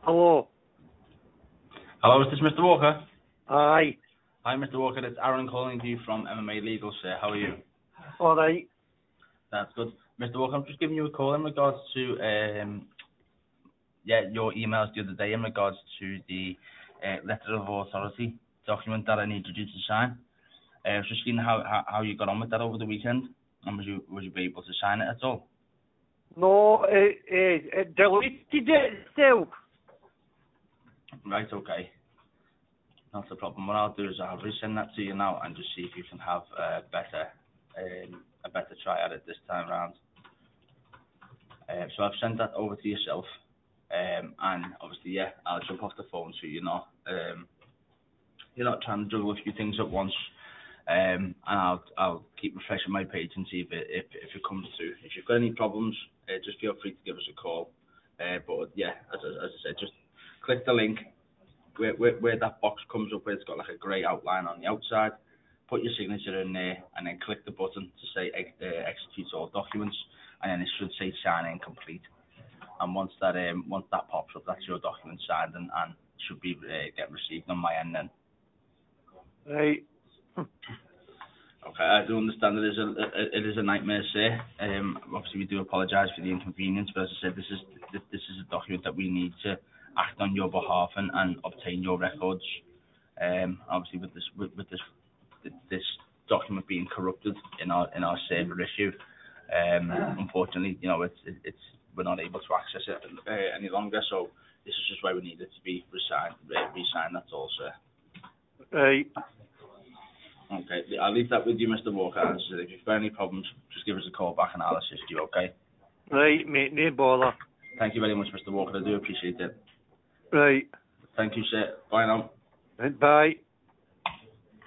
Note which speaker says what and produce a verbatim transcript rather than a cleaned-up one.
Speaker 1: Hello.
Speaker 2: Hello, is this Mister Walker?
Speaker 1: Aye.
Speaker 2: Hi, Mister Walker. It's Aaron calling you from M M A Legal, sir. How are you?
Speaker 1: All right.
Speaker 2: That's good. Mister Walker, I'm just giving you a call in regards to um, yeah, your emails the other day in regards to the uh, letter of authority document that I needed you to sign. Uh, I was just seeing how, how how you got on with that over the weekend, and was you was you be able to sign it at all?
Speaker 1: No, it, it, it deleted it itself.
Speaker 2: Right. Okay. Not a problem. What I'll do is I'll resend that to you now and just see if you can have a better um, a better try at it this time round. Uh, so I've sent that over to yourself, um, and obviously, yeah, I'll jump off the phone so you're not um, you're not trying to juggle a few things at once. Um, and I'll I'll keep refreshing my page and see if it if, if it comes through. If you've got any problems, uh, just feel free to give us a call. Uh, but yeah, as, as I said, just click the link where, where where that box comes up where it's got like a grey outline on the outside. Put your signature in there and then click the button to say uh, execute all documents, and then it should say sign in complete. And once that um once that pops up, that's your document signed and, and should be uh, get received on my end then.
Speaker 1: Right.
Speaker 2: Okay, I do understand it is a it is a nightmare, sir. Um, obviously we do apologise for the inconvenience, but as I said, this is this is a document that we need to act on your behalf and, and obtain your records. Um, obviously with this with, with this this document being corrupted in our in our server issue, um, unfortunately, you know, it's it's we're not able to access it uh, any longer. So this is just why we need it to be resigned, uh, re-signed. That's all, sir.
Speaker 1: Right.
Speaker 2: Okay, I'll leave that with you, Mister Walker. As I said, if you've got any problems, just give us a call back and I'll assist you. Okay.
Speaker 1: Right, mate. No bother.
Speaker 2: Thank you very much, Mister Walker. I do appreciate it.
Speaker 1: Right.
Speaker 2: Thank you, sir. Bye now.
Speaker 1: Right. Bye.